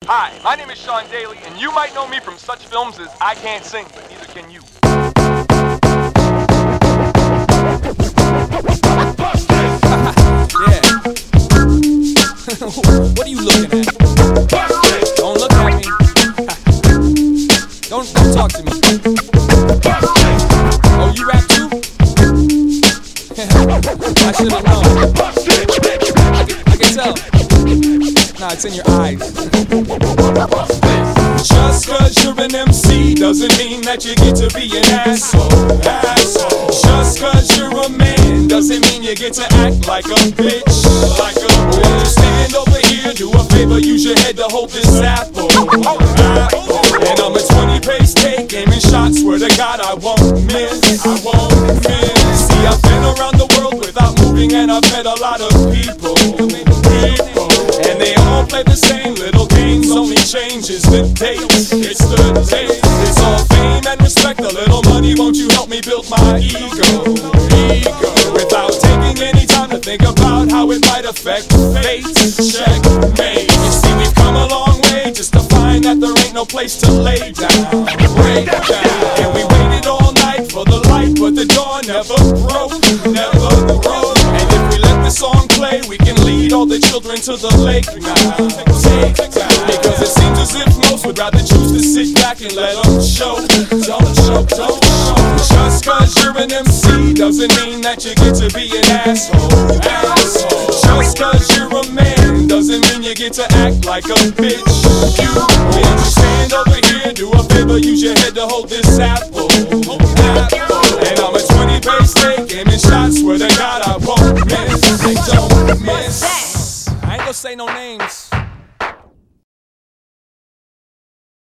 Hi, my name is Sean Daly, and you might know me from such films as I Can't Sing, but neither can you. Yeah. What are you looking at? Don't look at me. Don't talk to me. Oh, you rap too? I should have known. I can tell. Nah, it's in your eyes. Just cause you're an MC doesn't mean that you get to be an asshole. Just cause you're a man doesn't mean you get to act like a bitch. Won't you stand over here, do a favor, use your head to hold this apple. And I'm a 20-pace take, aiming shots, swear to God I won't miss. See, I've been around the world without moving, and I've met a lot of people. And they all play the same little games, only changes the date. It's the date. It's all fame and respect, a little money, won't you help me build my ego? Without taking any time to think about how it might affect fate. Checkmate. You see, we've come a long way just to find that there ain't no place to lay down. And we waited all night for the light, but the door never broke. And if we let the song play, we can lead all the children to the lake now. Because it seems as if most would rather choose to sit back and let them show. Don't show. Just cause you're an MC doesn't mean that you get to be an asshole. Just cause you're a man doesn't mean you get to act like a bitch. You stand over here, do a favor, use your head to hold this apple. And I'm a 20-pace take, aiming shots, swear to God I won't miss. I don't miss. I ain't gonna say no names.